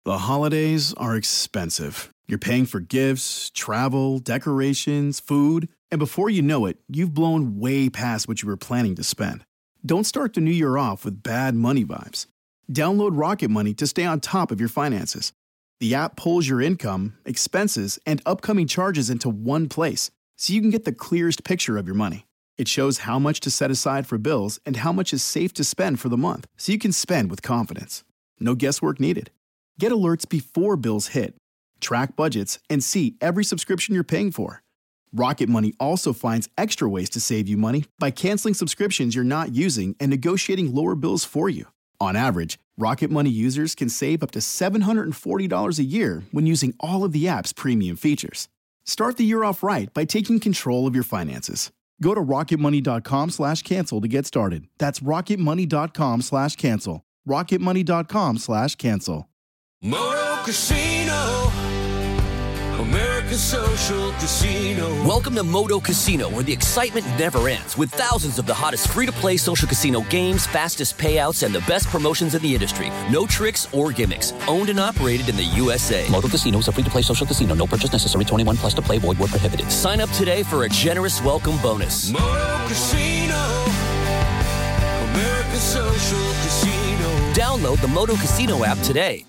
The holidays are expensive. You're paying for gifts, travel, decorations, food, and before you know it, you've blown way past what you were planning to spend. Don't start the new year off with bad money vibes. Download Rocket Money to stay on top of your finances. The app pulls your income, expenses, and upcoming charges into one place, so you can get the clearest picture of your money. It shows how much to set aside for bills and how much is safe to spend for the month, so you can spend with confidence. No guesswork needed. Get alerts before bills hit, track budgets, and see every subscription you're paying for. Rocket Money also finds extra ways to save you money by canceling subscriptions you're not using and negotiating lower bills for you. On average, Rocket Money users can save up to $740 a year when using all of the app's premium features. Start the year off right by taking control of your finances. Go to rocketmoney.com/cancel to get started. That's rocketmoney.com/cancel. rocketmoney.com/cancel. Moto Casino, American Social Casino. Welcome to Moto Casino, where the excitement never ends, with thousands of the hottest free-to-play social casino games, fastest payouts, and the best promotions in the industry. No tricks or gimmicks. Owned and operated in the USA. Moto Casino is a free-to-play social casino. No purchase necessary. 21 plus to play. Void where prohibited. Sign up today for a generous welcome bonus. Moto Casino, American Social Casino. Download the Moto Casino app today.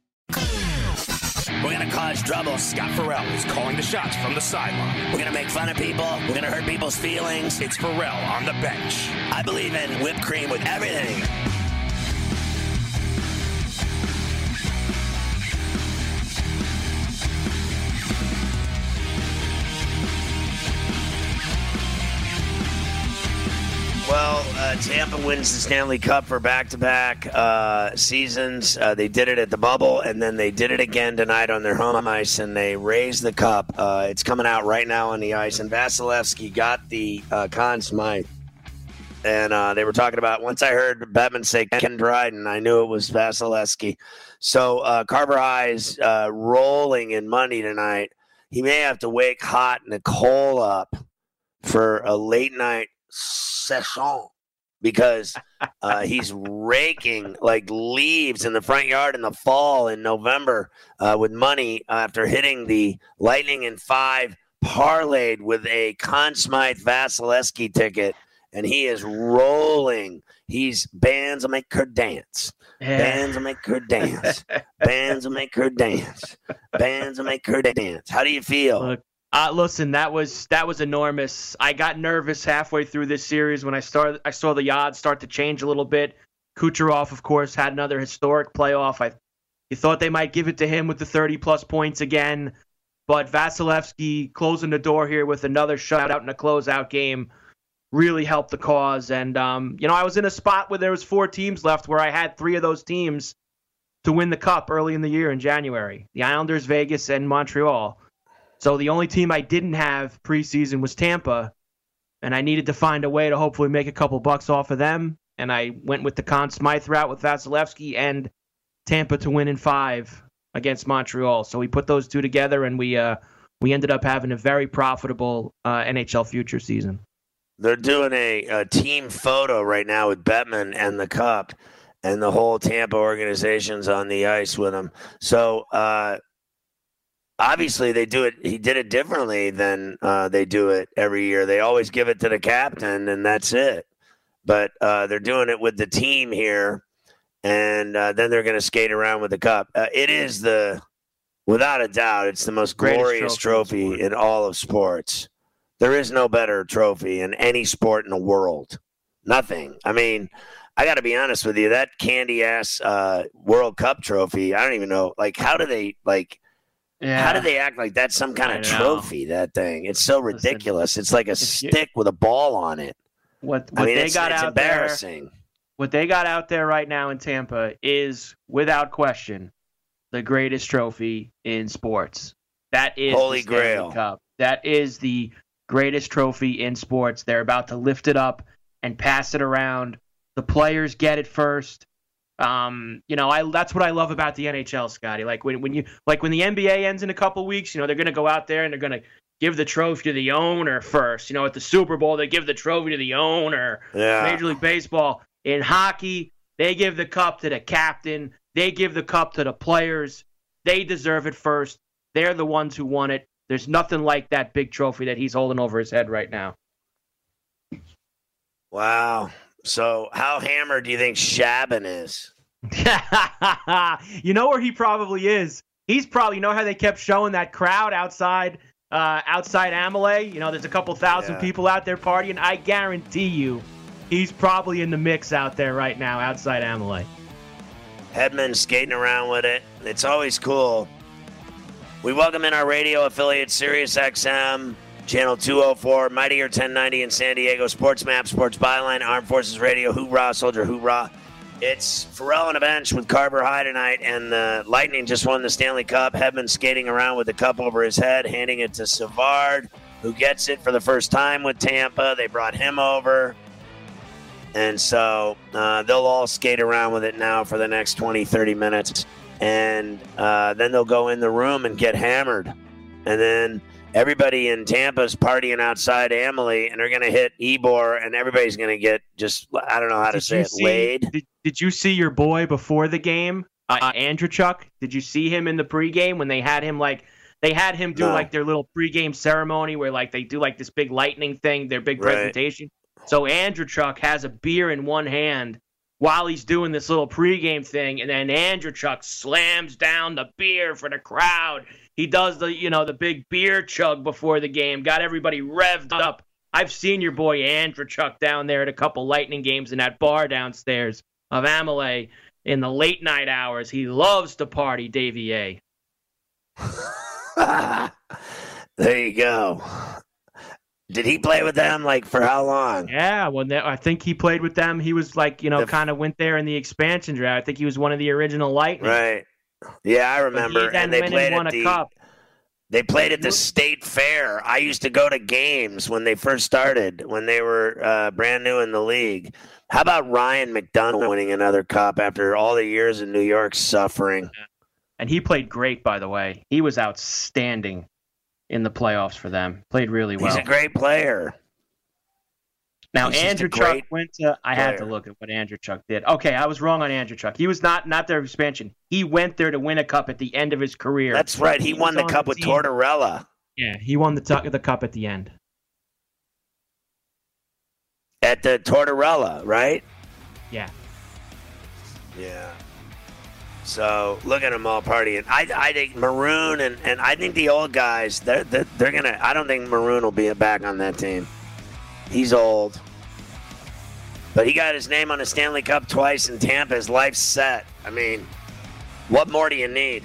We're going to cause trouble. Scott Farrell is calling the shots from the sideline. We're going to make fun of people. We're going to hurt people's feelings. It's Farrell on the bench. I believe in whipped cream with everything. Well, Tampa wins the Stanley Cup for back-to-back seasons. They did it at the bubble, and then they did it again tonight on their home ice, and they raised the cup. It's coming out right now on the ice, and Vasilevsky got the Conn Smythe. And they were talking about, once I heard Bettman say Ken Dryden, I knew it was Vasilevsky. So Carver High is rolling in money tonight. He may have to wake Hot Nicole up for a late-night session because he's raking like leaves in the front yard in the fall in November with money after hitting the Lightning in 5 parlayed with a Conn Smythe Vasilevsky ticket, and he is rolling. He's bands will make her dance. Bands will make her dance. Bands will make her dance. Bands will make her dance. How do you feel? Look, listen, that was enormous. I got nervous halfway through this series when I saw the odds start to change a little bit. Kucherov, of course, had another historic playoff. You thought they might give it to him with the 30-plus points again, but Vasilevsky closing the door here with another shutout in a closeout game really helped the cause. And I was in a spot where there was 4 teams left where I had 3 of those teams to win the Cup early in the year in January: the Islanders, Vegas, and Montreal. So the only team I didn't have preseason was Tampa, and I needed to find a way to hopefully make a couple bucks off of them. And I went with the Conn Smythe route with Vasilevsky and Tampa to win in 5 against Montreal. So we put those two together, and we ended up having a very profitable NHL future season. They're doing a team photo right now with Bettman and the Cup, and the whole Tampa organization's on the ice with him. So obviously, they do it. He did it differently than they do it every year. They always give it to the captain, and that's it. But they're doing it with the team here, and then they're going to skate around with the cup. It is without a doubt, it's the most glorious trophy in all of sports. There is no better trophy in any sport in the world. Nothing. I mean, I got to be honest with you. That candy-ass World Cup trophy, I don't even know. Like, how do they, like, Yeah. How do they act like that's some kind of trophy, that thing? It's so ridiculous. It's like a stick with a ball on it. What they got out embarrassing. There, what they got out there right now in Tampa is, without question, the greatest trophy in sports. That is Holy the Stanley Grail Cup. That is the greatest trophy in sports. They're about to lift it up and pass it around. The players get it first. That's what I love about the NHL, Scotty. Like when the NBA ends in a couple weeks, they're going to go out there and they're going to give the trophy to the owner first. At the Super Bowl, they give the trophy to the owner. Yeah. Major League Baseball. In hockey, they give the cup to the captain. They give the cup to the players. They deserve it first. They're the ones who won it. There's nothing like that big trophy that he's holding over his head right now. Wow. So how hammered do you think Shabin is? You know where he probably is? He's probably, you know how they kept showing that crowd outside Amalie? You know, there's a couple thousand people out there partying. I guarantee you he's probably in the mix out there right now outside Amalie. Hedman skating around with it. It's always cool. We welcome in our radio affiliate, Sirius XM, Channel 204, Mightier 1090 in San Diego, Sports Map, Sports Byline, Armed Forces Radio, Hoorah, Soldier, Hoorah. It's Pharrell on the bench with Carver High tonight, and the Lightning just won the Stanley Cup. Hedman skating around with the cup over his head, handing it to Savard, who gets it for the first time with Tampa. They brought him over. And so they'll all skate around with it now for the next 20, 30 minutes. And then they'll go in the room and get hammered. And then everybody in Tampa's partying outside Amalie, and they're going to hit Ybor, and everybody's going to get just, I don't know how to say it, laid. Did you see your boy before the game, Andrew Chuck? Did you see him in the pregame when they had him do like their little pregame ceremony where like they do like this big lightning thing, their big presentation? So Andrew Chuck has a beer in one hand while he's doing this little pregame thing, and then Andrew Chuck slams down the beer for the crowd. He does the big beer chug before the game, got everybody revved up. I've seen your boy Andrew Chuck down there at a couple Lightning games in that bar downstairs of Amalie in the late night hours. He loves to party, Davey A. There you go. Did he play with them, like, for how long? Yeah, I think he played with them. He was, like, kind of went there in the expansion draft. I think he was one of the original Lightning. Right. Yeah, I remember. And they played at the cup. They played at the State Fair. I used to go to games when they first started, when they were brand new in the league. How about Ryan McDonough winning another cup after all the years in New York suffering? And he played great, by the way. He was outstanding in the playoffs for them. Played really well. He's a great player. Now, Andrew Chuck went to – I had to look at what Andrew Chuck did. Okay, I was wrong on Andrew Chuck. He was not their expansion. He went there to win a cup at the end of his career. That's right. He won the cup with Tortorella. Yeah, he won the cup at the end. At the Tortorella, right? Yeah. Yeah. So look at them all partying. I think Maroon and I think the old guys, they're gonna. I don't think Maroon will be back on that team. He's old, but he got his name on a Stanley Cup twice in Tampa. His life's set. I mean, what more do you need?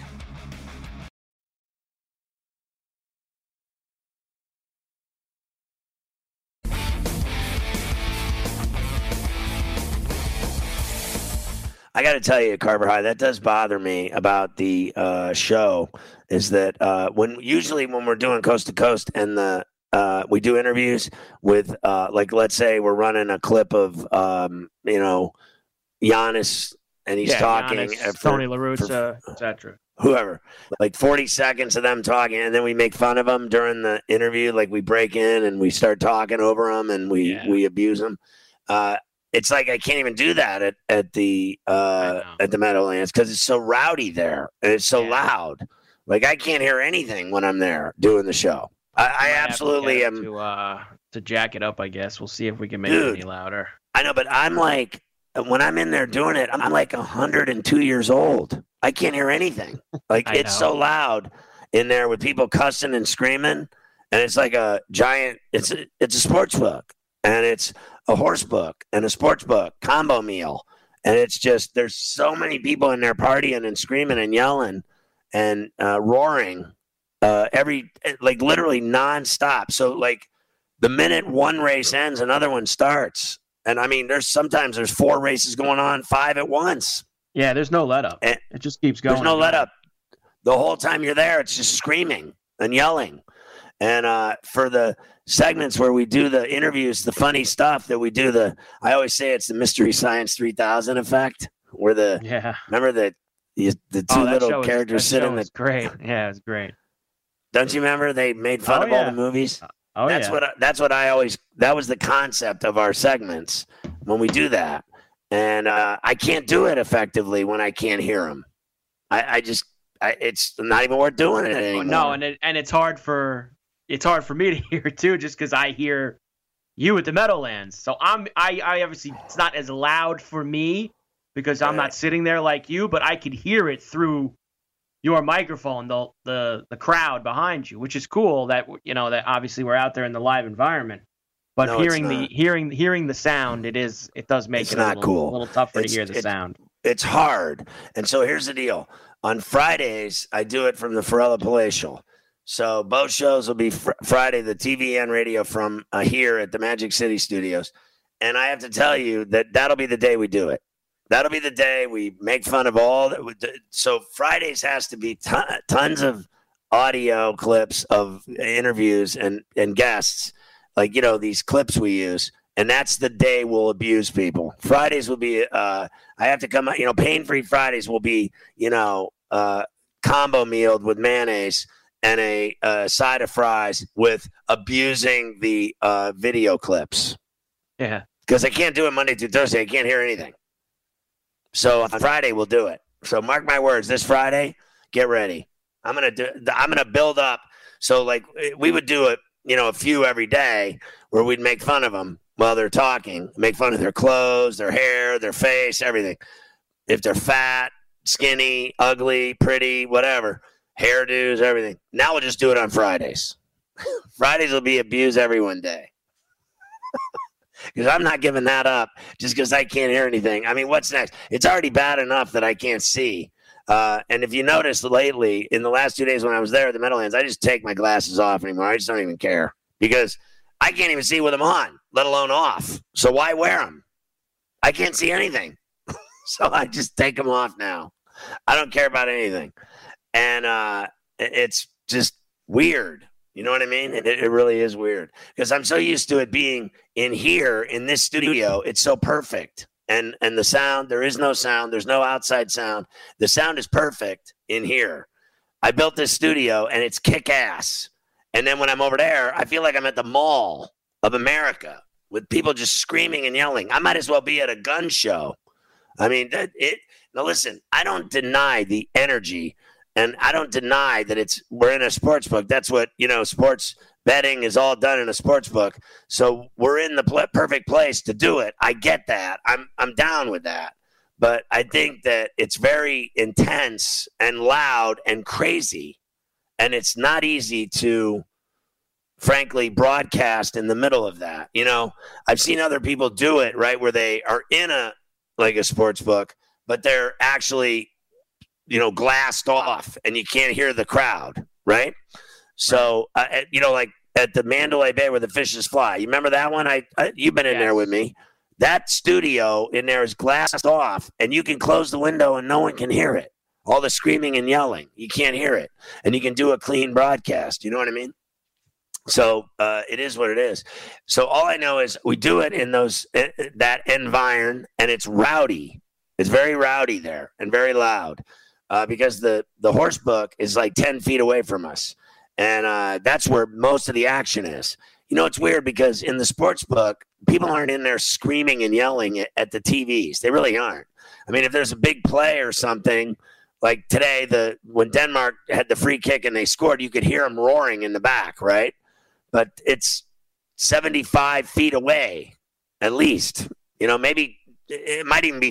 I got to tell you, Carver High, that does bother me about the show is that when we're doing Coast to Coast and we do interviews with like, let's say we're running a clip of Giannis and he's talking, Giannis, Tony La Russa, etc. Whoever, like 40 seconds of them talking, and then we make fun of them during the interview. Like we break in and we start talking over them and we abuse them. It's like I can't even do that at the Meadowlands because it's so rowdy there and it's so loud. Like I can't hear anything when I'm there doing the show. I absolutely am to jack it up. I guess we'll see if we can make it any louder. I know, but I'm like when I'm in there doing it, I'm like 102 years old. I can't hear anything. Like it's so loud in there with people cussing and screaming, and it's like a giant. It's a sports book, and it's a horse book and a sports book combo meal. And it's just, there's so many people in there partying and screaming and yelling and roaring literally nonstop. So like the minute one race ends, another one starts. And I mean, sometimes there's 4 races going on, 5 at once. Yeah. There's no let up. It just keeps going. There's no let up. The whole time you're there, it's just screaming and yelling. And for the segments where we do the interviews, the funny stuff that we do, I always say it's the Mystery Science 3000 effect, where remember the two little characters sit in the. Great, yeah, it's great. Don't you remember they made fun of all the movies? That's what I always. That was the concept of our segments when we do that, and I can't do it effectively when I can't hear them. I just it's not even worth doing it anymore. No, and it's hard for me to hear too, just because I hear you at the Meadowlands. So I obviously it's not as loud for me because I'm not sitting there like you, but I could hear it through your microphone, the crowd behind you, which is cool. That that obviously we're out there in the live environment. But No, hearing the sound, it does make it not cool. a little tougher to hear the sound. It's hard. And so here's the deal. On Fridays, I do it from the Ferrella Palatial. So both shows will be Friday, the TV and radio from here at the Magic City Studios. And I have to tell you that'll be the day we do it. That'll be the day we make fun of all that. So Fridays has to be tons of audio clips of interviews and guests, like, these clips we use. And that's the day we'll abuse people. Fridays will be, I have to come, Pain-Free Fridays will be, combo mealed with mayonnaise and a side of fries with abusing the video clips. Yeah. Because I can't do it Monday through Thursday. I can't hear anything. So on Friday, we'll do it. So mark my words, this Friday, get ready. I'm gonna build up. So like we would do it, a few every day where we'd make fun of them while they're talking, make fun of their clothes, their hair, their face, everything. If they're fat, skinny, ugly, pretty, whatever, hairdos, everything. Now we'll just do it on Fridays. Fridays will be Abuse Everyone Day. Because I'm not giving that up just because I can't hear anything. I mean, what's next? It's already bad enough that I can't see. And if you notice lately, in the last 2 days when I was there at the Meadowlands, I just take my glasses off anymore. I just don't even care because I can't even see with them on, let alone off. So why wear them? I can't see anything. So I just take them off now. I don't care about anything. And it's just weird. You know what I mean? It really is weird because I'm so used to it being in here in this studio. It's so perfect. And the sound, there is no sound. There's no outside sound. The sound is perfect in here. I built this studio and it's kick-ass. And then when I'm over there, I feel like I'm at the Mall of America with people just screaming and yelling. I might as well be at a gun show. I mean, now listen, I don't deny the energy. And I don't deny that we're in a sports book. That's what, sports betting is all done in a sports book. So we're in the perfect place to do it. I get that. I'm down with that. But I think that it's very intense and loud and crazy. And it's not easy to, frankly, broadcast in the middle of that. I've seen other people do it, right, where they are in a sports book, but they're actually glassed off and you can't hear the crowd, right? So, like at the Mandalay Bay where the fishes fly. You remember that one? You've been in there with me. That studio in there is glassed off and you can close the window and no one can hear it. All the screaming and yelling, you can't hear it. And you can do a clean broadcast. You know what I mean? So it is what it is. So all I know is we do it in that environment and it's rowdy. It's very rowdy there and very loud. Because the horse book is like 10 feet away from us. And that's where most of the action is. It's weird because in the sports book, people aren't in there screaming and yelling at the TVs. They really aren't. I mean, if there's a big play or something, like today, when Denmark had the free kick and they scored, you could hear them roaring in the back, right? But it's 75 feet away, at least. Maybe it might even be,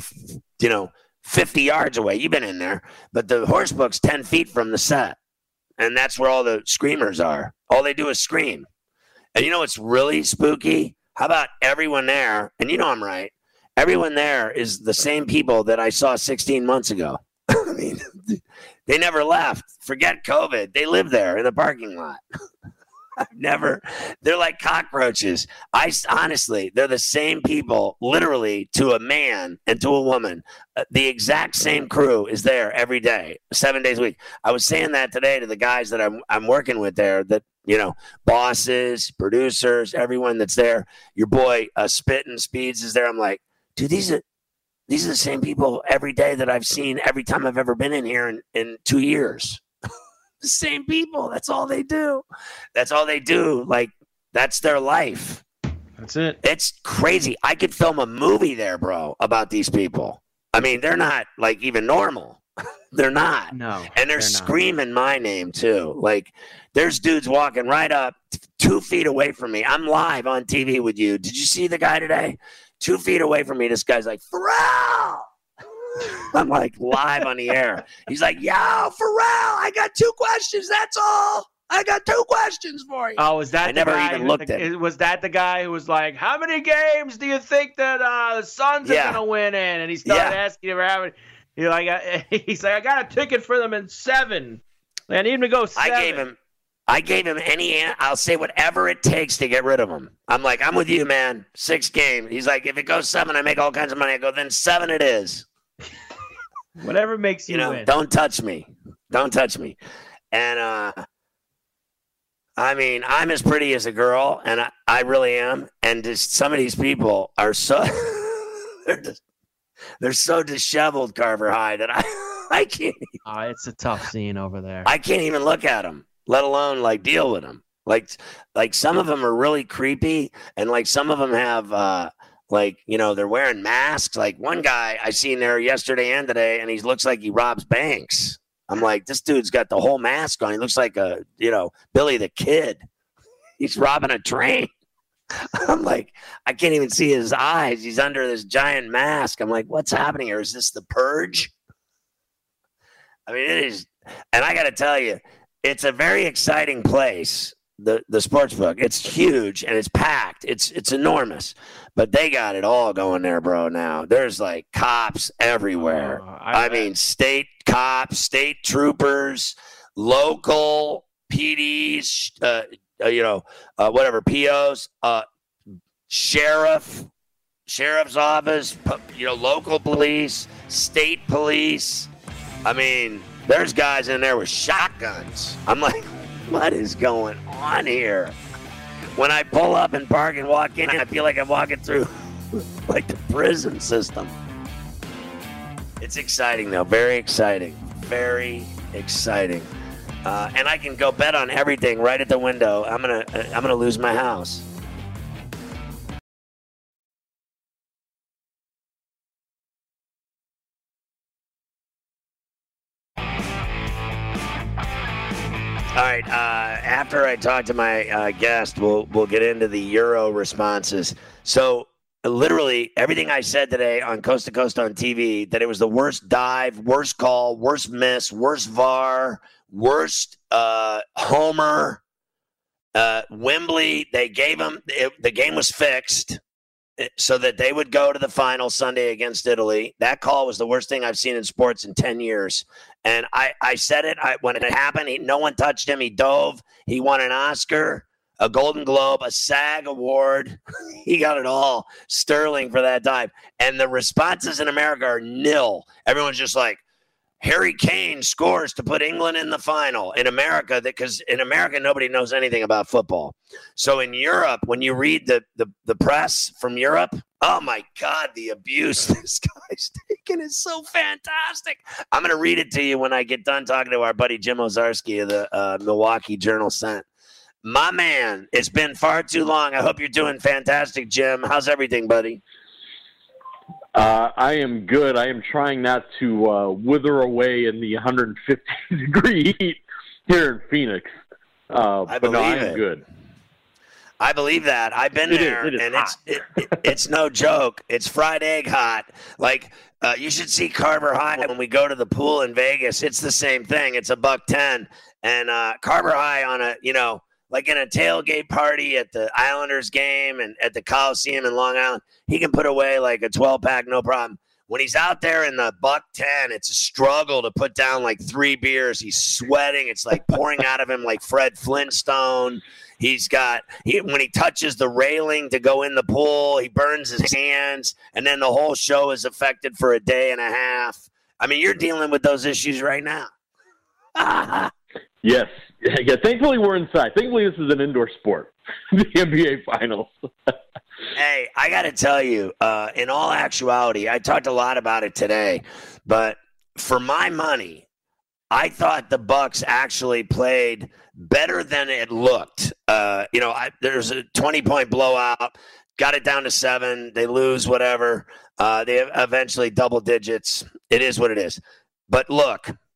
50 yards away. You've been in there. But the horse book's 10 feet from the set. And that's where all the screamers are. All they do is scream. And what's really spooky? How about everyone there? And I'm right. Everyone there is the same people that I saw 16 months ago. I mean, they never left. Forget COVID. They live there in the parking lot. They're like cockroaches. Honestly, they're the same people, literally to a man and to a woman. The exact same crew is there every day, 7 days a week. I was saying that today to the guys that I'm working with there, that, bosses, producers, everyone that's there. Your boy Spittin' Speeds is there. I'm like, dude, these are the same people every day that I've seen every time I've ever been in here in 2 years. The same people. That's all they do. Like, that's their life. That's it. It's crazy. I could film a movie there, bro, about these people. I mean, they're not like even normal. They're not. No. And they're screaming my name too. Like there's dudes walking right up 2 feet away from me. I'm live on TV with you. Did you see the guy today? 2 feet away from me. This guy's like, Pharrell. I'm like live on the air. He's like, yo, Pharrell, I got 2 questions. That's all. I got 2 questions for you. Oh, was that I never even looked at it. Was that the guy who was like, how many games do you think that the Suns are going to win in? And he started asking him how many. He's like, I got a ticket for them in 7. I need him to go 7. I gave him I'll say whatever it takes to get rid of him. I'm like, I'm with you, man. 6 games. He's like, if it goes 7, I make all kinds of money. I go, then 7 it is. Whatever makes you win. Don't touch me. Don't touch me. And, I mean, I'm as pretty as a girl, and I really am. And just some of these people are so they're so disheveled, Carver High, that I can't. It's a tough scene over there. I can't even look at them, let alone like deal with them. Like some of them are really creepy, and like some of them have they're wearing masks. Like one guy I seen there yesterday and today, and he looks like he robs banks. I'm like, this dude's got the whole mask on. He looks like Billy the Kid. He's robbing a train. I'm like, I can't even see his eyes. He's under this giant mask. I'm like, what's happening here? Is this the Purge? I mean, it is. And I got to tell you, it's a very exciting place, the sports book. It's huge and it's packed. It's enormous. But they got it all going there, bro, now. There's like cops everywhere. I mean, state cops, state troopers, local PDs, whatever, POs, sheriff's office, local police, state police. I mean, there's guys in there with shotguns. I'm like, what is going on here? When I pull up and park and walk in, I feel like I'm walking through like the prison system. It's exciting, though. Very exciting. Very exciting. And I can go bet on everything right at the window. I'm gonna lose my house. All right. After I talk to my guest, we'll get into the Euro responses. So literally everything I said today on Coast to Coast on TV, that it was the worst dive, worst call, worst miss, worst VAR, worst homer. Wembley, they gave them the game was fixed so that they would go to the final Sunday against Italy. That call was the worst thing I've seen in sports in 10 years. And I said it when it happened. No one touched him. He dove. He won an Oscar, a Golden Globe, a SAG award. He got it all. Sterling for that dive. And the responses in America are nil. Everyone's just like, Harry Kane scores to put England in the final. In America, because in America, nobody knows anything about football. So in Europe, when you read the press from Europe, oh my God, the abuse this guy's taking is so fantastic. I'm going to read it to you when I get done talking to our buddy Jim Ozarski of the Milwaukee Journal-Sentinel. My man, it's been far too long. I hope you're doing fantastic, Jim. How's everything, buddy? I am good. I am trying not to wither away in the 150-degree heat here in Phoenix. I am good. I believe that. I've been there, and it's no joke. It's fried egg hot. Like, you should see Carver High when we go to the pool in Vegas. It's the same thing. It's $110. And Carver High on a, like in a tailgate party at the Islanders game and at the Coliseum in Long Island, he can put away like a 12-pack, no problem. When he's out there in the $110, it's a struggle to put down like 3 beers. He's sweating. It's like pouring out of him like Fred Flintstone. When he touches the railing to go in the pool, he burns his hands, and then the whole show is affected for a day and a half. I mean, you're dealing with those issues right now. Yes. Yeah, thankfully we're inside. Thankfully this is an indoor sport, the NBA Finals. Hey, I got to tell you, in all actuality, I talked a lot about it today, but for my money, I thought the Bucks actually played better than it looked. There's a 20-point blowout, got it down to 7. They lose, whatever. They eventually double digits. It is what it is. But look,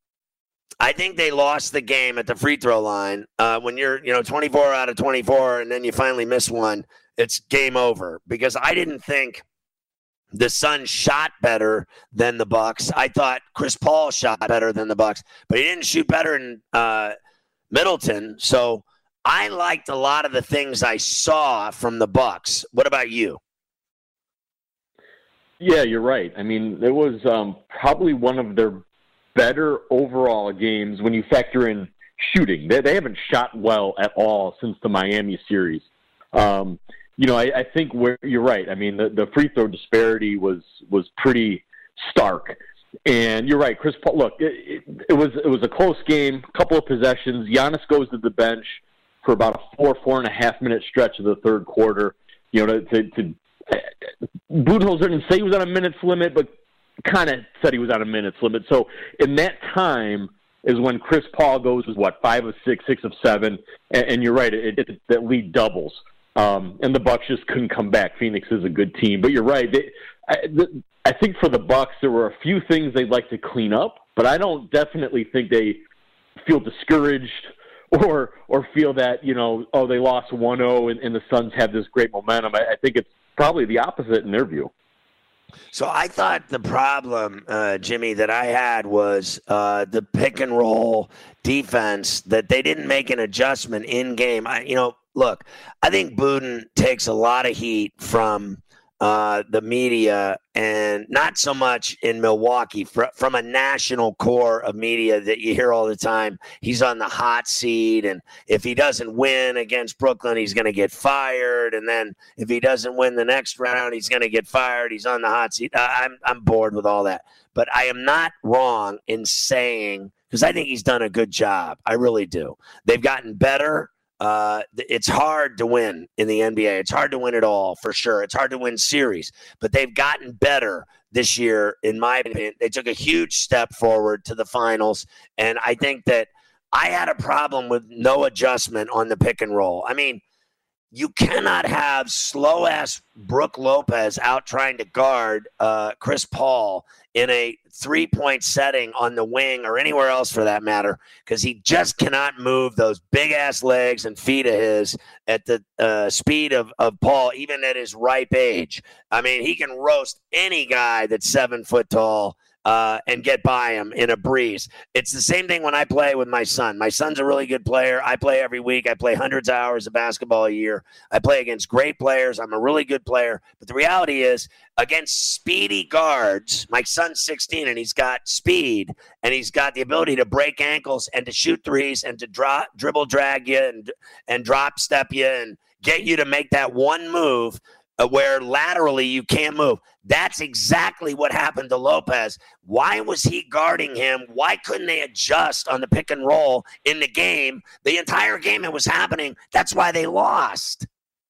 I think they lost the game at the free throw line. When you're, 24 out of 24 and then you finally miss one, it's game over. Because I didn't think the Suns shot better than the Bucks. I thought Chris Paul shot better than the Bucks, but he didn't shoot better in Middleton. So I liked a lot of the things I saw from the Bucks. What about you? Yeah, you're right. I mean, it was probably one of their better overall games when you factor in shooting. They haven't shot well at all since the Miami series. I think you're right. I mean, the free throw disparity was pretty stark. And you're right, Chris Paul. Look, it was a close game, a couple of possessions. Giannis goes to the bench for about a 4.5 minute stretch of the third quarter. Budenholzer didn't say he was on a minutes limit, but kind of said he was on a minutes limit. So in that time is when Chris Paul goes with 5 of 6, 6 of 7, and you're right, that lead doubles. And the Bucks just couldn't come back. Phoenix is a good team, but you're right. I think for the Bucks, there were a few things they'd like to clean up, but I don't definitely think they feel discouraged or feel that, they lost 1-0 and the Suns have this great momentum. I think it's probably the opposite in their view. So I thought the problem, Jimmy, that I had was the pick and roll defense, that they didn't make an adjustment in game. Look, I think Buden takes a lot of heat from the media, and not so much in Milwaukee, from a national core of media that you hear all the time. He's on the hot seat, and if he doesn't win against Brooklyn, he's going to get fired. And then if he doesn't win the next round, he's going to get fired. He's on the hot seat. I'm bored with all that. But I am not wrong in saying, because I think he's done a good job. I really do. They've gotten better. It's hard to win in the NBA. It's hard to win it all, for sure. It's hard to win series, but they've gotten better this year, in my opinion. They took a huge step forward to the finals, and I think that I had a problem with no adjustment on the pick and roll. I mean, you cannot have slow-ass Brook Lopez out trying to guard Chris Paul in a three-point setting on the wing or anywhere else for that matter, because he just cannot move those big-ass legs and feet of his at the speed of Paul, even at his ripe age. I mean, he can roast any guy that's 7 foot tall and get by him in a breeze. It's the same thing when I play with my son. My son's a really good player. I play every week. I play hundreds of hours of basketball a year. I play against great players. I'm a really good player. But the reality is, against speedy guards, my son's 16 and he's got speed and he's got the ability to break ankles and to shoot threes and to dribble drag you and drop step you and get you to make that one move where laterally you can't move. That's exactly what happened to Lopez. Why was he guarding him? Why couldn't they adjust on the pick and roll in the game? The entire game it was happening. That's why they lost.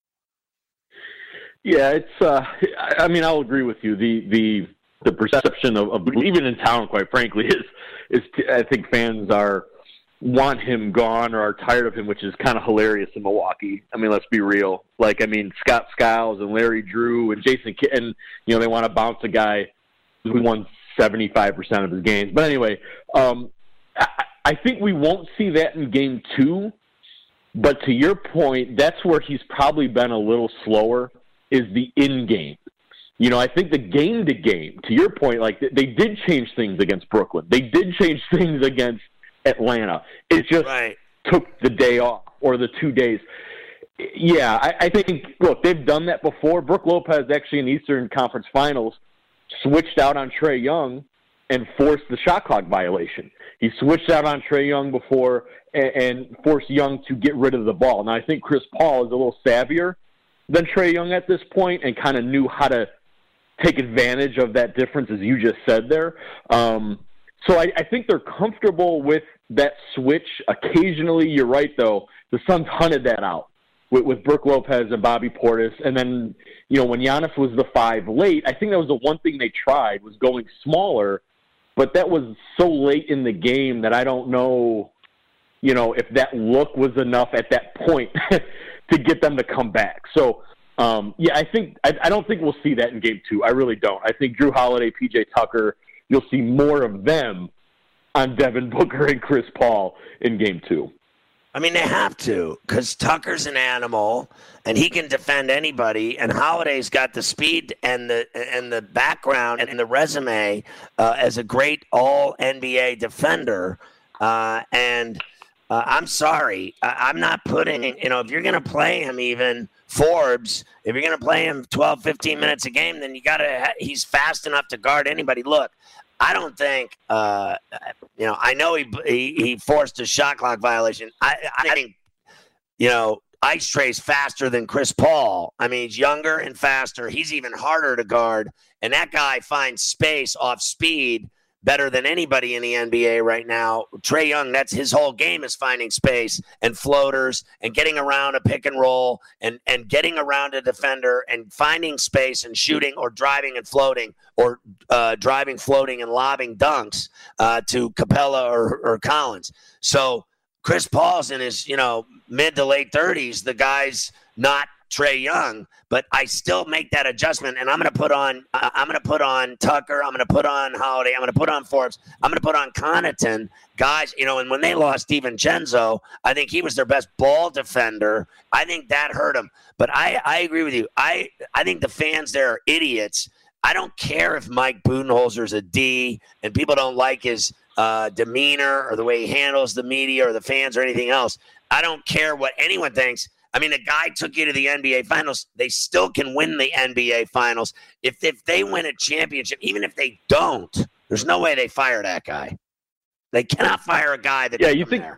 Yeah, it's. I'll agree with you. The perception of even in town, quite frankly, is I think fans want him gone or are tired of him, which is kind of hilarious in Milwaukee. I mean, let's be real. Scott Skiles and Larry Drew and Jason Kidd, and they want to bounce a guy who won 75% of his games. But anyway, I think we won't see that in Game 2. But to your point, that's where he's probably been a little slower, is the in-game. I think the game-to-game, to your point, they did change things against Brooklyn. They did change things against Atlanta. It just took the day off or the 2 days. Yeah, I think, look, they've done that before. Brook Lopez actually in the Eastern Conference Finals switched out on Trae Young and forced the shot clock violation. He switched out on Trae Young before and forced Young to get rid of the ball. Now, I think Chris Paul is a little savvier than Trae Young at this point and kind of knew how to take advantage of that difference, as you just said there. So I think they're comfortable with that switch. Occasionally, you're right, though, the Suns hunted that out with Brook Lopez and Bobby Portis. And then, when Giannis was the 5 late, I think that was the one thing they tried, was going smaller. But that was so late in the game that I don't know, if that look was enough at that point to get them to come back. So, I don't think we'll see that in Game 2. I really don't. I think Drew Holiday, PJ Tucker, you'll see more of them on Devin Booker and Chris Paul in Game 2. I mean, they have to, because Tucker's an animal, and he can defend anybody. And Holiday's got the speed and the background and the resume as a great All NBA defender. I'm sorry, I'm not putting. If you're going to play him, even Forbes, if you're going to play him 12, 15 minutes a game, then he's fast enough to guard anybody. Look, I don't think, I know he forced a shot clock violation. I think, Ice Trey's faster than Chris Paul. I mean, he's younger and faster. He's even harder to guard. And that guy finds space off speed better than anybody in the NBA right now. Trae Young, that's his whole game, is finding space and floaters and getting around a pick and roll and getting around a defender and finding space and shooting or driving and floating or driving, floating, and lobbing dunks to Capella or Collins. So Chris Paul's in his, mid to late 30s. The guy's not Trae Young, but I still make that adjustment, and I'm going to put on Tucker, I'm going to put on Holiday, I'm going to put on Forbes, I'm going to put on Connaughton, guys. And when they lost DiVincenzo, I think he was their best ball defender. I think that hurt him. But I agree with you. I think the fans there are idiots. I don't care if Mike Budenholzer's a D and people don't like his demeanor or the way he handles the media or the fans or anything else. I don't care what anyone thinks. I mean, the guy took you to the NBA Finals. They still can win the NBA Finals. If they win a championship, even if they don't, there's no way they fire that guy. They cannot fire a guy that. Yeah, you think.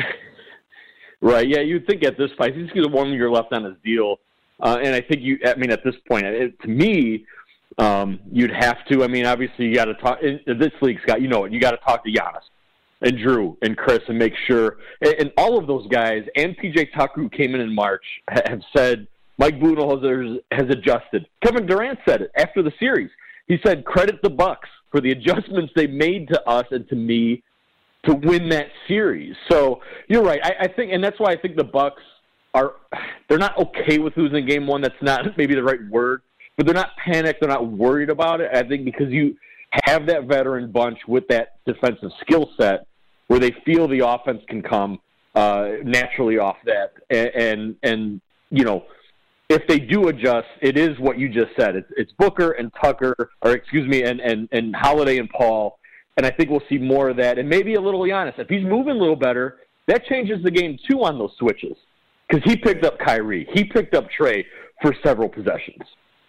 Right. Yeah, you'd think at this point, he's got 1 year left on his deal, and I think at this point, to me, you'd have to. I mean, obviously, you got to talk. This league's got. You got to talk to Giannis and Drew and Chris and make sure, and all of those guys and PJ Tucker, who came in March, have said Mike Budenholzer has adjusted. Kevin Durant said it after the series. He said, credit the Bucks for the adjustments they made to us and to me to win that series. So you're right. I think, and that's why I think the Bucks they're not okay with losing game one. That's not maybe the right word, but they're not panicked. They're not worried about it. I think because you have that veteran bunch with that defensive skill set where they feel the offense can come naturally off that. And if they do adjust, it is what you just said. It's Booker and Tucker, and Holiday and Paul. And I think we'll see more of that. And maybe a little Giannis. If he's moving a little better, that changes the game too on those switches. Because he picked up Kyrie. He picked up Trae for several possessions.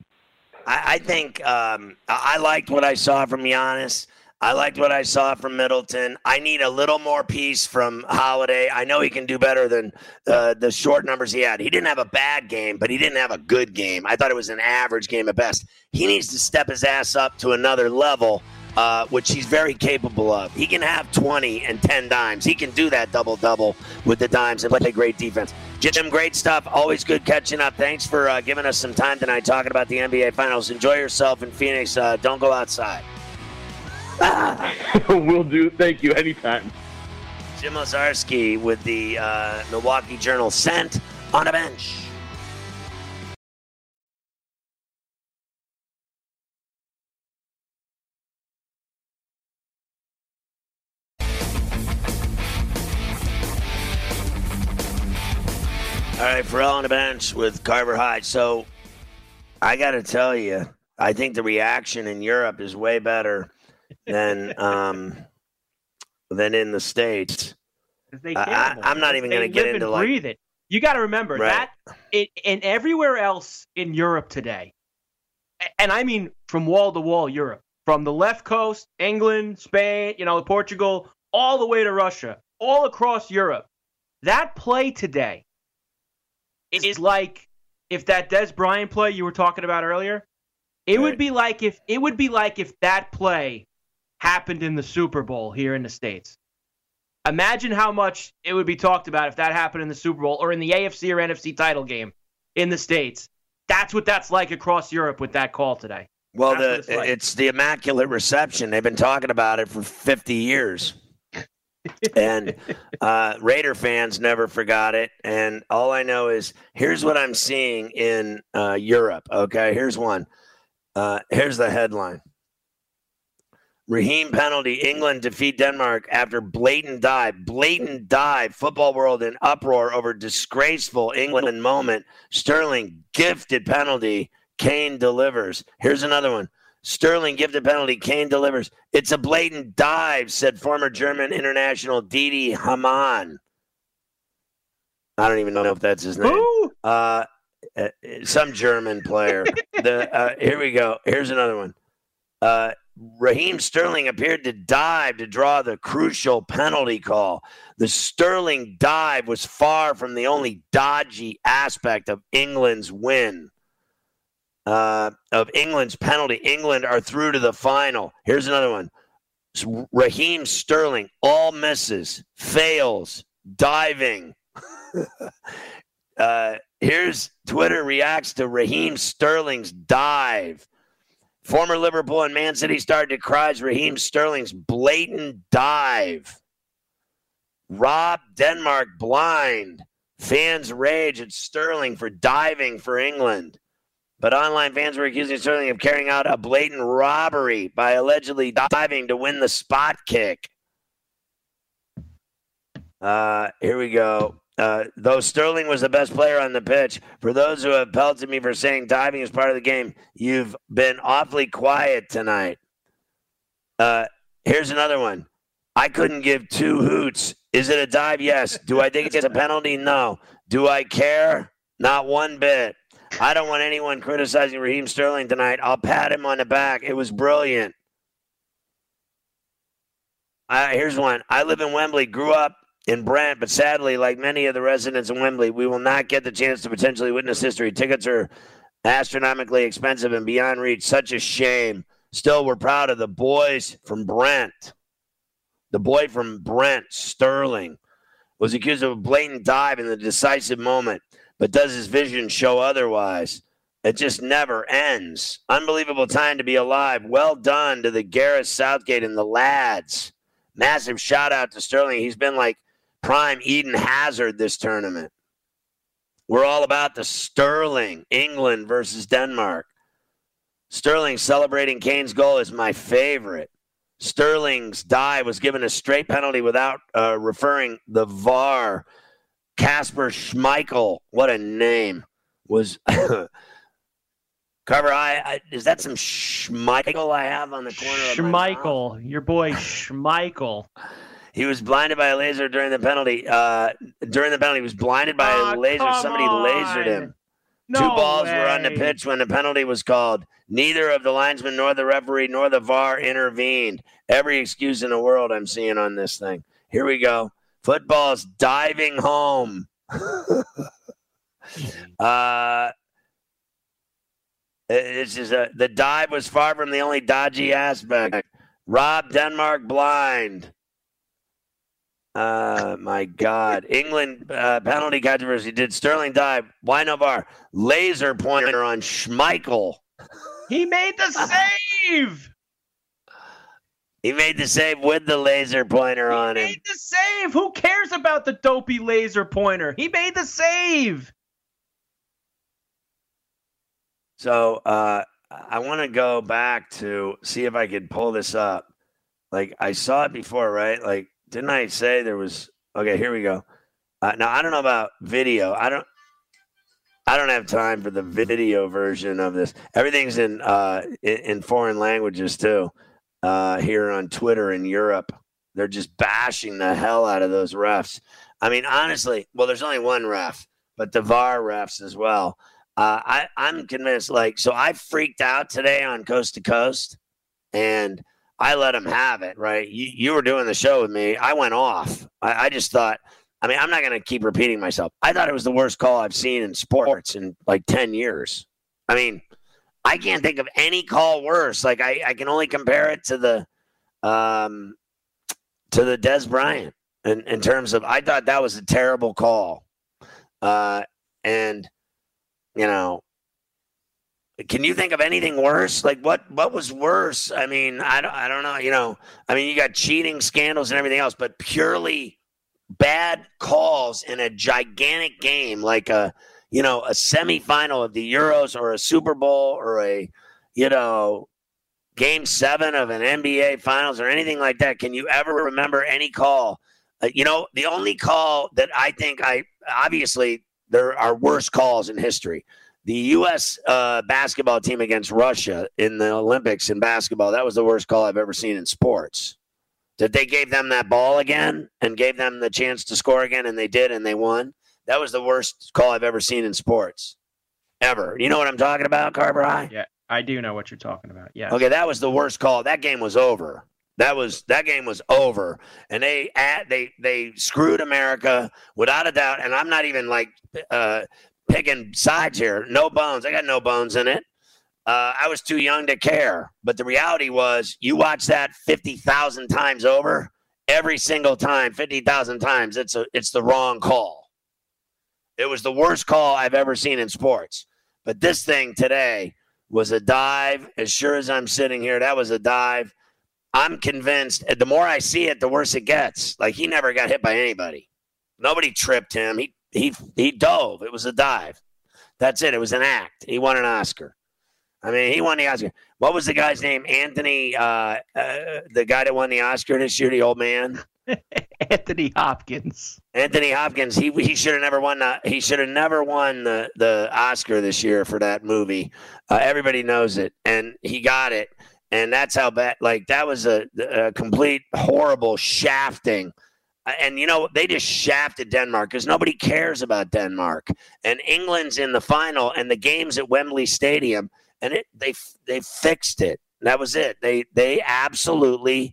I think I liked what I saw from Giannis. I liked what I saw from Middleton. I need a little more piece from Holiday. I know he can do better than the short numbers he had. He didn't have a bad game, but he didn't have a good game. I thought it was an average game at best. He needs to step his ass up to another level, which he's very capable of. He can have 20 and 10 dimes. He can do that double-double with the dimes and play great defense. Jim, great stuff. Always good catching up. Thanks for giving us some time tonight talking about the NBA Finals. Enjoy yourself in Phoenix. Don't go outside. Will do. Thank you. Anytime. Jim Owczarski with the Milwaukee Journal sent on a bench. All right, Pharrell on the bench with Carver High. So I got to tell you, I think the reaction in Europe is way better than in the States. I'm not even going to get into breathe it. You got to remember that and everywhere else in Europe today, and I mean from wall to wall Europe, from the left coast, England, Spain, Portugal, all the way to Russia, all across Europe, that play today is like if that Des Bryant play you were talking about earlier, it would be like if that play happened in the Super Bowl here in the States. Imagine how much it would be talked about if that happened in the Super Bowl or in the AFC or NFC title game in the States. That's what that's like across Europe with that call today. Well, it's the Immaculate Reception. They've been talking about it for 50 years. And Raider fans never forgot it. And all I know is here's what I'm seeing in Europe. Okay, here's one. Here's the headline. Raheem penalty. England defeat Denmark after blatant dive. Blatant dive. Football world in uproar over disgraceful England moment. Sterling gifted penalty. Kane delivers. Here's another one. Sterling gifted penalty. Kane delivers. It's a blatant dive, said former German international Didi Hamann. I don't even know if that's his name. Who? Some German player. Here we go. Here's another one. Raheem Sterling appeared to dive to draw the crucial penalty call. The Sterling dive was far from the only dodgy aspect of England's win. Of England's penalty. England are through to the final. Here's another one. Raheem Sterling, all misses, fails, diving. Here's Twitter reacts to Raheem Sterling's dive. Former Liverpool and Man City star decries Raheem Sterling's blatant dive. Rob Denmark blind. Fans rage at Sterling for diving for England. But online fans were accusing Sterling of carrying out a blatant robbery by allegedly diving to win the spot kick. Here we go. Though Sterling was the best player on the pitch, for those who have pelted me for saying diving is part of the game, you've been awfully quiet tonight. Here's another one. I couldn't give two hoots. Is it a dive? Yes. Do I think it's a penalty? No. Do I care? Not one bit. I don't want anyone criticizing Raheem Sterling tonight. I'll pat him on the back. It was brilliant. Here's one. I live in Wembley, grew up in Brent, but sadly, like many of the residents in Wembley, we will not get the chance to potentially witness history. Tickets are astronomically expensive and beyond reach. Such a shame. Still, we're proud of the boys from Brent. The boy from Brent, Sterling, was accused of a blatant dive in the decisive moment, but does his vision show otherwise? It just never ends. Unbelievable time to be alive. Well done to the Gareth Southgate and the lads. Massive shout out to Sterling. He's been like prime Eden Hazard this tournament. We're all about the Sterling. England versus Denmark. Sterling celebrating Kane's goal is my favorite. Sterling's dive was given a straight penalty without referring the VAR. Kasper Schmeichel, what a name, was Carver. Is that some Schmeichel I have on the corner of my mouth? Schmeichel, your boy Schmeichel. He was blinded by a laser during the penalty. He was blinded by a laser. Somebody lasered him. No 2 balls way. were on the pitch when the penalty was called. Neither of the linesmen nor the referee nor the VAR intervened. Every excuse in the world I'm seeing on this thing. Here we go. Football's diving home. The dive was far from the only dodgy aspect. Rob Denmark blind. My God. England penalty controversy. Did Sterling dive? Why no VAR? Laser pointer on Schmeichel. He made the save. He made the save with the laser pointer on him. He made the save. Who cares about the dopey laser pointer? He made the save. So I want to go back to see if I could pull this up. Like, I saw it before, right? Like, didn't I say there was? Okay, here we go. Now, I don't know about video. I don't have time for the video version of this. Everything's in foreign languages too. Here on Twitter in Europe, they're just bashing the hell out of those refs. I mean, honestly, well, there's only one ref, but the VAR refs as well. I'm convinced. Like, so I freaked out today on Coast to Coast, and I let them have it. Right? You were doing the show with me. I went off. I just thought. I mean, I'm not going to keep repeating myself. I thought it was the worst call I've seen in sports in like 10 years. I mean, I can't think of any call worse. Like I can only compare it to the Des Bryant in terms of, I thought that was a terrible call. And you know, can you think of anything worse? Like what was worse? I mean, I don't know, you know, I mean, you got cheating scandals and everything else, but purely bad calls in a gigantic game, like a semifinal of the Euros or a Super Bowl or a, Game 7 of an NBA Finals or anything like that. Can you ever remember any call? The only call that I think obviously there are worse calls in history. The U.S. Basketball team against Russia in the Olympics in basketball, that was the worst call I've ever seen in sports. That they gave them that ball again and gave them the chance to score again, and they did, and they won. That was the worst call I've ever seen in sports, ever. You know what I'm talking about, Carver High? Yeah, I do know what you're talking about. Yeah. Okay, that was the worst call. That game was over. That game was over, and they screwed America without a doubt. And I'm not even like picking sides here. No bones. I got no bones in it. I was too young to care. But the reality was, you watch that 50,000 times over, every single time, 50,000 times, it's the wrong call. It was the worst call I've ever seen in sports. But this thing today was a dive. As sure as I'm sitting here, that was a dive. I'm convinced the more I see it, the worse it gets. Like, he never got hit by anybody. Nobody tripped him. He dove. It was a dive. That's it. It was an act. He won an Oscar. I mean, he won the Oscar. What was the guy's name? Anthony, the guy that won the Oscar this year, the old man? Anthony Hopkins. Anthony Hopkins. He should have never won. He should have never won the Oscar this year for that movie. Everybody knows it, and he got it. And that's how bad. Like, that was a complete horrible shafting. And, they just shafted Denmark because nobody cares about Denmark. And England's in the final, and the game's at Wembley Stadium, and they fixed it. That was it. They absolutely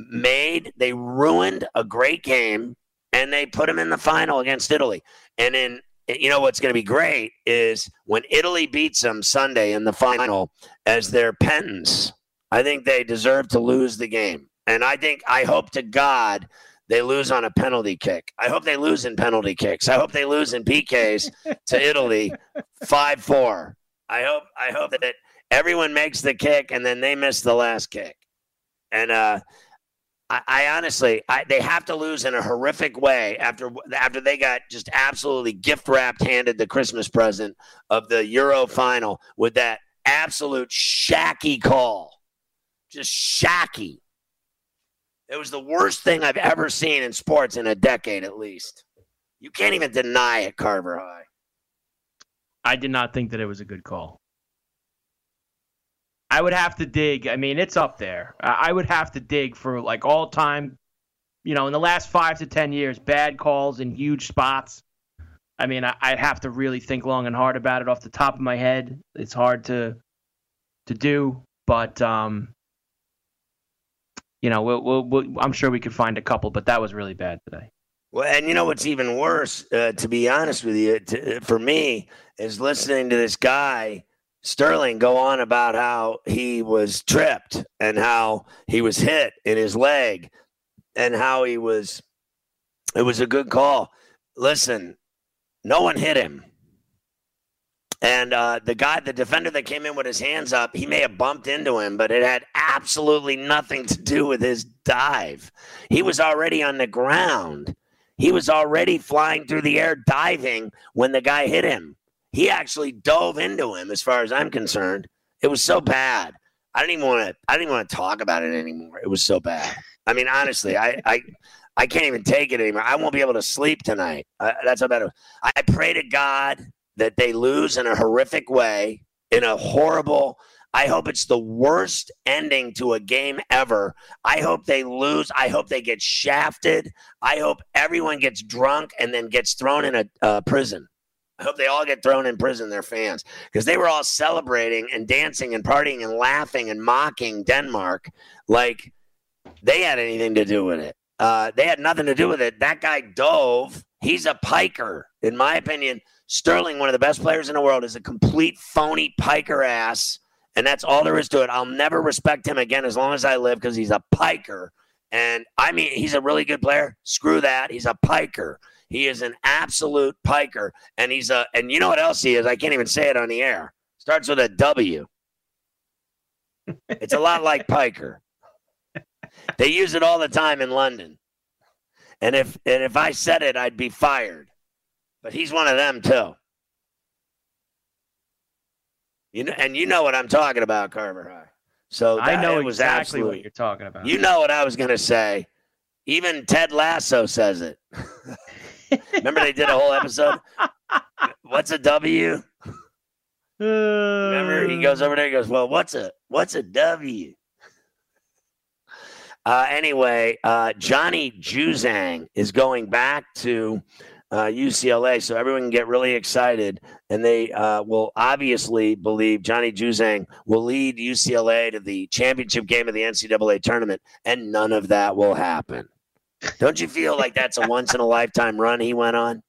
they ruined a great game, and they put them in the final against Italy. And then, what's going to be great is when Italy beats them Sunday in the final as their penance. I think they deserve to lose the game. And I hope to God they lose on a penalty kick. I hope they lose in penalty kicks. I hope they lose in PKs to Italy 5-4. I hope that everyone makes the kick and then they miss the last kick. And I honestly, they have to lose in a horrific way after they got just absolutely gift-wrapped handed the Christmas present of the Euro final with that absolute shaky call. Just shaky. It was the worst thing I've ever seen in sports in a decade, at least. You can't even deny it, Carver High. I did not think that it was a good call. I would have to dig. I mean, it's up there. I would have to dig for, like, all time, in the last 5 to 10 years, bad calls in huge spots. I mean, I'd have to really think long and hard about it off the top of my head. It's hard to do, but I'm sure we could find a couple, but that was really bad today. Well, and what's even worse, to be honest with you, for me, is listening to this guy, Sterling, go on about how he was tripped and how he was hit in his leg and how it was a good call. Listen, no one hit him. And the defender that came in with his hands up, he may have bumped into him, but it had absolutely nothing to do with his dive. He was already on the ground. He was already flying through the air diving when the guy hit him. He actually dove into him, as far as I'm concerned. It was so bad. I didn't even want to talk about it anymore. It was so bad. I mean, honestly, I can't even take it anymore. I won't be able to sleep tonight. That's how bad it was. I pray to God that they lose in a horrific way, in a horrible, I hope it's the worst ending to a game ever. I hope they lose. I hope they get shafted. I hope everyone gets drunk and then gets thrown in a prison. I hope they all get thrown in prison, their fans, because they were all celebrating and dancing and partying and laughing and mocking Denmark like they had anything to do with it. They had nothing to do with it. That guy dove. He's a piker. In my opinion, Sterling, one of the best players in the world, is a complete phony piker ass, and that's all there is to it. I'll never respect him again as long as I live because he's a piker. And, I mean, he's a really good player. Screw that. He's a piker. He is an absolute piker. And and you know what else he is? I can't even say it on the air. Starts with a W. It's a lot like piker. They use it all the time in London. And if I said it, I'd be fired. But he's one of them too. You know what I'm talking about, Carver High. So I know it was exactly what you're talking about. You know what I was going to say. Even Ted Lasso says it. Remember they did a whole episode? What's a W? Remember he goes over there and goes, well, what's a W? Anyway, Johnny Juzang is going back to UCLA, so everyone can get really excited. And they will obviously believe Johnny Juzang will lead UCLA to the championship game of the NCAA tournament, and none of that will happen. Don't you feel like that's a once-in-a-lifetime run he went on?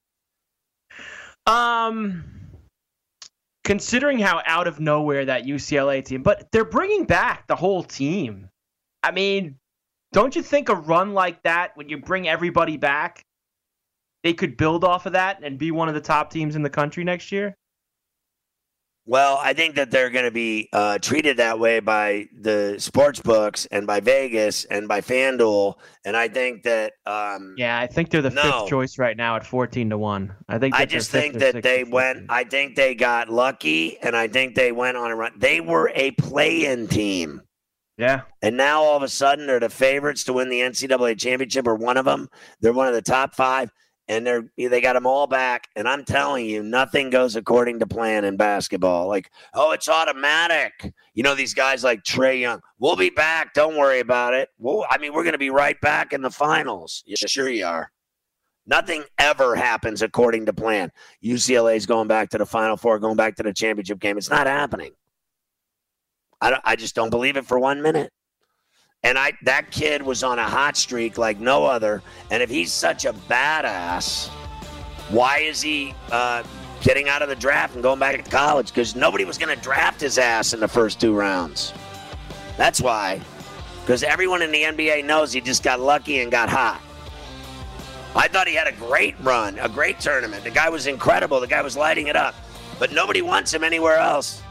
Considering how out of nowhere that UCLA team, but they're bringing back the whole team. I mean, don't you think a run like that, when you bring everybody back, they could build off of that and be one of the top teams in the country next year? Well, I think that they're going to be treated that way by the sports books and by Vegas and by FanDuel. And I think that I think they're the fifth choice right now at 14-1. I just think that they went. I think they got lucky, and I think they went on a run. They were a play-in team. Yeah. And now all of a sudden they're the favorites to win the NCAA championship, or one of them. They're one of the top 5. And they got them all back. And I'm telling you, nothing goes according to plan in basketball. Like, oh, it's automatic. You know, these guys like Trae Young, we'll be back. Don't worry about it. We're going to be right back in the finals. Yeah, sure you are. Nothing ever happens according to plan. UCLA's going back to the Final Four, going back to the championship game. It's not happening. I just don't believe it for 1 minute. And that kid was on a hot streak like no other. And if he's such a badass, why is he getting out of the draft and going back to college? Because nobody was going to draft his ass in the first 2 rounds. That's why. Because everyone in the NBA knows he just got lucky and got hot. I thought he had a great run, a great tournament. The guy was incredible. The guy was lighting it up. But nobody wants him anywhere else.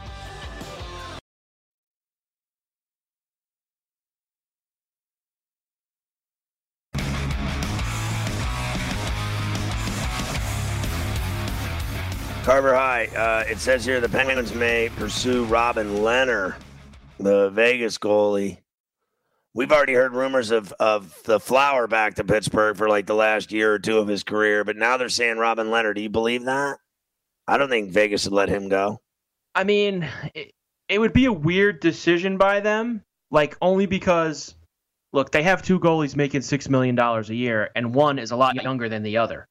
Carver High, it says here the Penguins may pursue Robin Lehner, the Vegas goalie. We've already heard rumors of the Flower back to Pittsburgh for like the last year or 2 of his career, but now they're saying Robin Lehner. Do you believe that? I don't think Vegas would let him go. I mean, it would be a weird decision by them, like only because, look, they have 2 goalies making $6 million a year, and one is a lot younger than the other.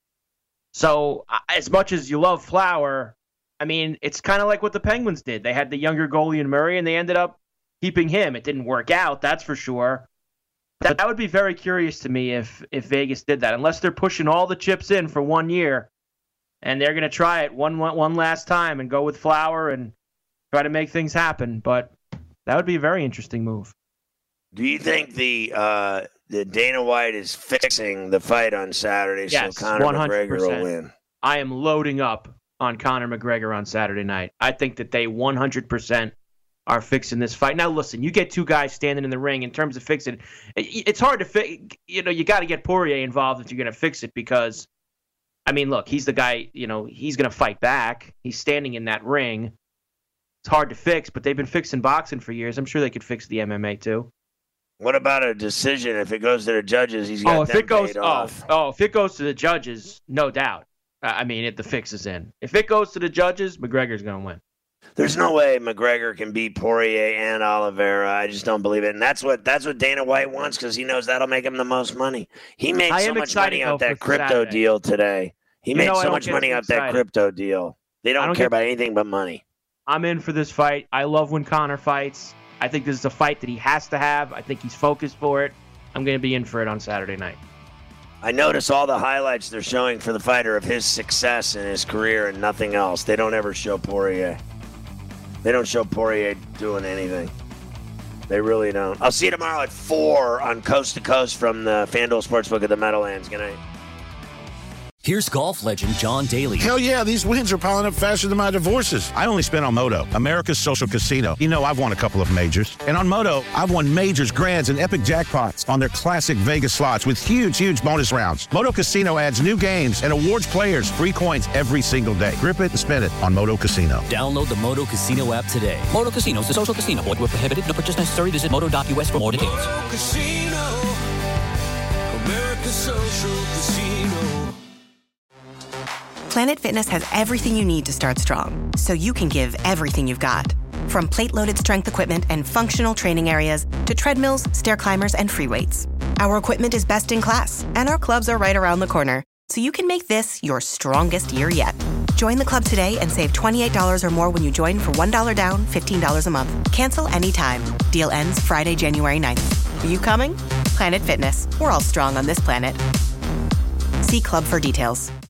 So as much as you love Flower, I mean, it's kind of like what the Penguins did. They had the younger goalie in Murray, and they ended up keeping him. It didn't work out, that's for sure. But that would be very curious to me if Vegas did that, unless they're pushing all the chips in for 1 year, and they're going to try it one last time and go with Flower and try to make things happen. But that would be a very interesting move. Do you think the Dana White is fixing the fight on Saturday so Conor 100%. McGregor will win? I am loading up on Conor McGregor on Saturday night. I think that they 100% are fixing this fight. Now, listen, you get 2 guys standing in the ring. In terms of fixing it, it's hard to fix. You know, you got to get Poirier involved if you're going to fix it because, I mean, look, he's the guy, you know, he's going to fight back. He's standing in that ring. It's hard to fix, but they've been fixing boxing for years. I'm sure they could fix the MMA too. What about a decision? If it goes to the judges, he's got them paid off. If it goes to the judges, no doubt. I mean, the fix is in. If it goes to the judges, McGregor's going to win. There's no way McGregor can beat Poirier and Oliveira. I just don't believe it. And that's what Dana White wants because he knows that'll make him the most money. He made so much money off that crypto deal today. He made so much money off that crypto deal. They don't care about anything but money. I'm in for this fight. I love when Conor fights. I think this is a fight that he has to have. I think he's focused for it. I'm going to be in for it on Saturday night. I notice all the highlights they're showing for the fighter of his success in his career and nothing else. They don't ever show Poirier. They don't show Poirier doing anything. They really don't. I'll see you tomorrow at 4 on Coast to Coast from the FanDuel Sportsbook at the Meadowlands. Good night. Here's golf legend John Daly. Hell yeah, these wins are piling up faster than my divorces. I only spent on Moto, America's social casino. You know, I've won a couple of majors. And on Moto, I've won majors, grands, and epic jackpots on their classic Vegas slots with huge bonus rounds. Moto Casino adds new games and awards players free coins every single day. Grip it and spin it on Moto Casino. Download the Moto Casino app today. Moto Casino is a social casino. Void where prohibited. No purchase necessary. Visit moto.us for more details. Moto Casino, America's social casino. Planet Fitness has everything you need to start strong, so you can give everything you've got. From plate-loaded strength equipment and functional training areas to treadmills, stair climbers, and free weights. Our equipment is best in class, and our clubs are right around the corner, so you can make this your strongest year yet. Join the club today and save $28 or more when you join for $1 down, $15 a month. Cancel anytime. Deal ends Friday, January 9th. Are you coming? Planet Fitness. We're all strong on this planet. See club for details.